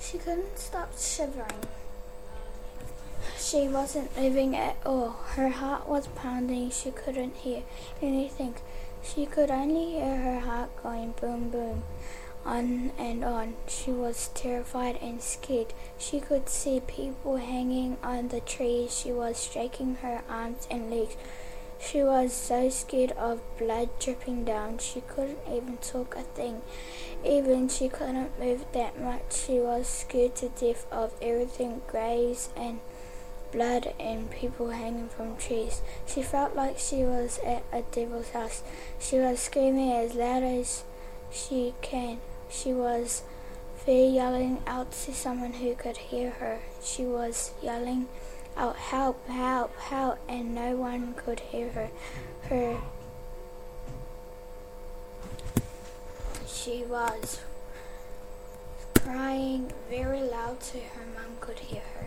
She couldn't stop shivering. She wasn't moving at all. Her heart was pounding. She couldn't hear anything. She could only hear her heart going boom, boom, on and on. She was terrified and scared. She could see people hanging on the trees. She was shaking her arms and legs. She was so scared of blood dripping down. She couldn't even talk a thing. Even she couldn't move that much. She was scared to death of everything, graves and blood and people hanging from trees. She felt like she was at a devil's house. She was screaming as loud as she can. She was yelling out to someone who could hear her. She was yelling out, help, help, help, and no one could hear her. She was crying very loud so her mum could hear her.